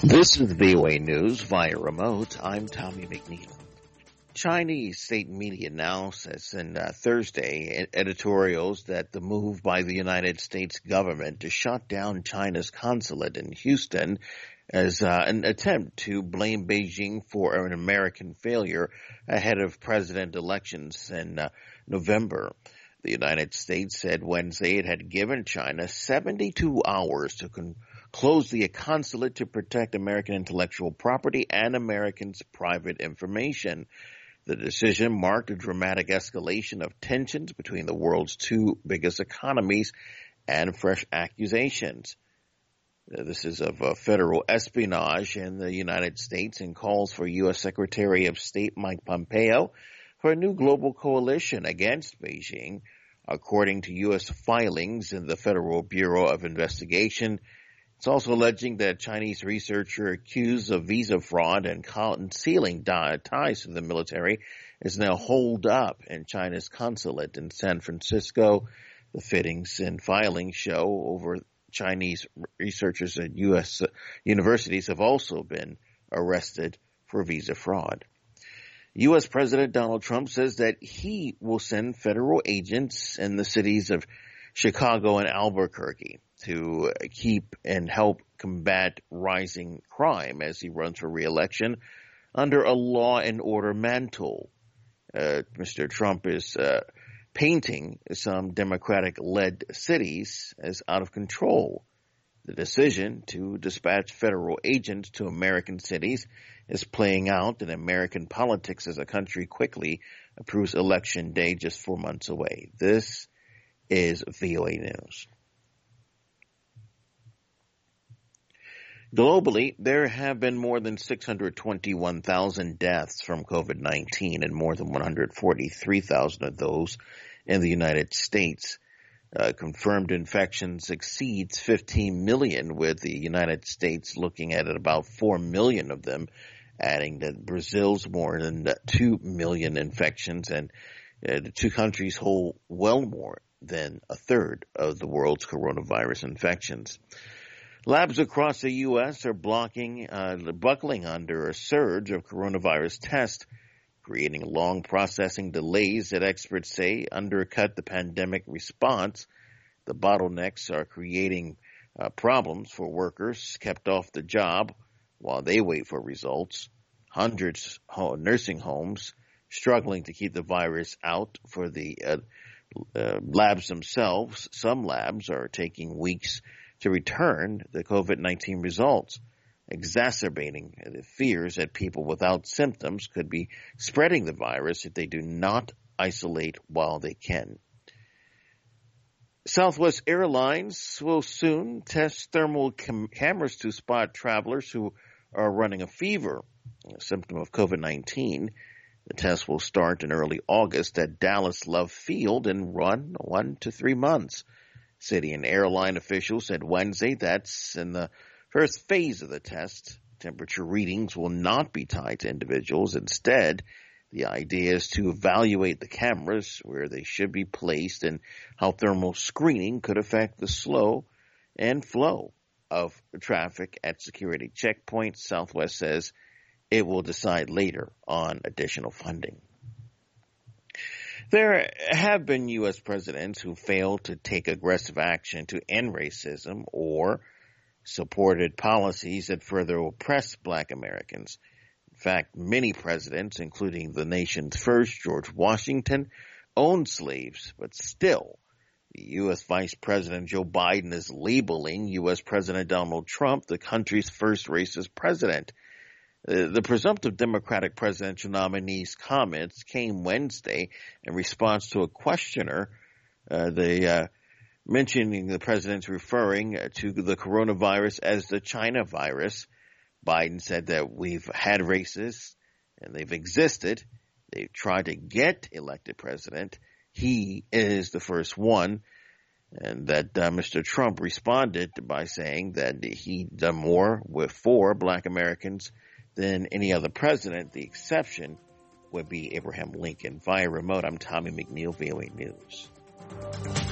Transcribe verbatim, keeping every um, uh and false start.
This is V O A News via remote. I'm Tommy McNeil. Chinese state media now says in uh, Thursday editorials that the move by the United States government to shut down China's consulate in Houston as uh, an attempt to blame Beijing for an American failure ahead of president elections in uh, November. The United States said Wednesday it had given China seventy-two hours to con- close the consulate to protect American intellectual property and Americans' private information. The decision marked a dramatic escalation of tensions between the world's two biggest economies and fresh accusations. This is of uh, federal espionage in the United States and calls for U S. Secretary of State Mike Pompeo for a new global coalition against Beijing. According to U S filings in the Federal Bureau of Investigation, it's also alleging that a Chinese researcher accused of visa fraud and concealing ties to the military is now holed up in China's consulate in San Francisco. The fittings and filings show over Chinese researchers at U S universities have also been arrested for visa fraud. U S. President Donald Trump says that he will send federal agents in the cities of Chicago and Albuquerque to keep and help combat rising crime as he runs for re-election under a law and order mantle. Uh, Mister Trump is uh, painting some Democratic-led cities as out of control. The decision to dispatch federal agents to American cities is playing out in American politics as the country quickly approves Election Day just four months away. This is V O A News. Globally, there have been more than six hundred twenty-one thousand deaths from COVID nineteen and more than one hundred forty-three thousand of those in the United States. Uh, confirmed infections exceeds fifteen million, with the United States looking at about four million of them, adding that Brazil's more than two million infections, and uh, the two countries hold well more than a third of the world's coronavirus infections. Labs across the U S are blocking, uh, buckling under a surge of coronavirus tests, creating long processing delays that experts say undercut the pandemic response. The bottlenecks are creating uh, problems for workers kept off the job while they wait for results. Hundreds of nursing homes struggling to keep the virus out for the uh, uh, labs themselves. Some labs are taking weeks to return the COVID nineteen results, exacerbating the fears that people without symptoms could be spreading the virus if they do not isolate while they can. Southwest Airlines will soon test thermal cam- cameras to spot travelers who are running a fever, a symptom of COVID nineteen. The test will start in early August at Dallas Love Field and run one to three months. City and airline officials said Wednesday that's in the first phase of the test. Temperature readings will not be tied to individuals. Instead, the idea is to evaluate the cameras, where they should be placed, and how thermal screening could affect the slow and flow of traffic at security checkpoints. Southwest says it will decide later on additional funding. There have been U S presidents who failed to take aggressive action to end racism or supported policies that further oppress black Americans. In fact, many presidents, including the nation's first, George Washington, owned slaves, but still, the U S Vice President Joe Biden is labeling U S President Donald Trump the country's first racist president. Uh, the presumptive Democratic presidential nominee's comments came Wednesday in response to a questioner, uh, the uh, mentioning the president's referring to the coronavirus as the China virus. Biden said that we've had racists and they've existed. They've tried to get elected president. He is the first one. And that uh, Mister Trump responded by saying that he'd done more with for black Americans than any other president. The exception would be Abraham Lincoln. Via remote, I'm Tommy McNeil, V O A News.